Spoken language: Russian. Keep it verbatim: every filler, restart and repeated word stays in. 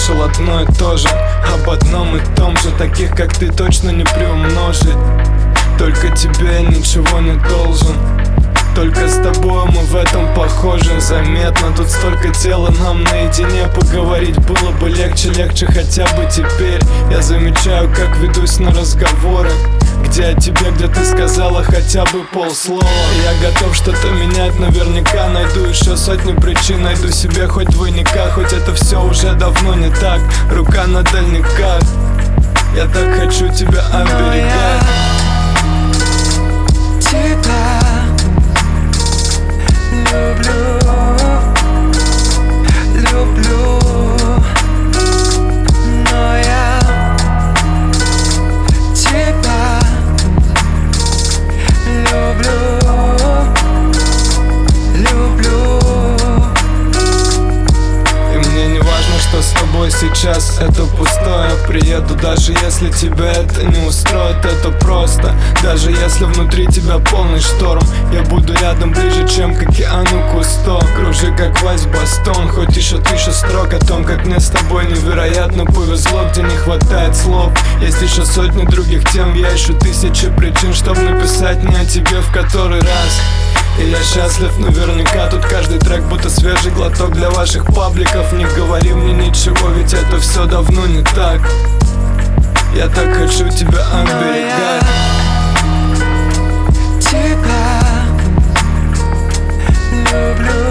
слышал одно и то же, об одном и том же. Таких, как ты, точно не приумножить. Только тебе я ничего не должен. Только с тобой мы в этом похожи. Заметно, тут столько тела, нам наедине поговорить было бы легче, легче хотя бы теперь. Я замечаю, как ведусь на разговоры, где о тебе, где ты сказала хотя бы полслова. Я готов что-то менять, наверняка найду еще сотни причин. Найду себе хоть двойника, хоть это все уже давно не так. Рука на дальниках, я так хочу тебя оберегать. Тебя люблю, люблю, но я тебя люблю, люблю. И мне не важно, что с тобой сейчас это пустое. Приеду, даже если тебя это не устроит. Это просто, даже если внутри тебя полный шторм, я буду рядом ближе, чем к океану Кусто. Кружи, как Вась Бастон, хоть еще тысяча строк о том, как мне с тобой невероятно повезло, где не хватает слов. Есть еще сотни других тем, я ищу тысячи причин, чтобы написать не о тебе в который раз. И я счастлив наверняка, тут каждый трек будто свежий глоток для ваших пабликов. Не говори мне ничего, ведь это все давно не так. Я так хочу тебя оберегать. Тебя люблю.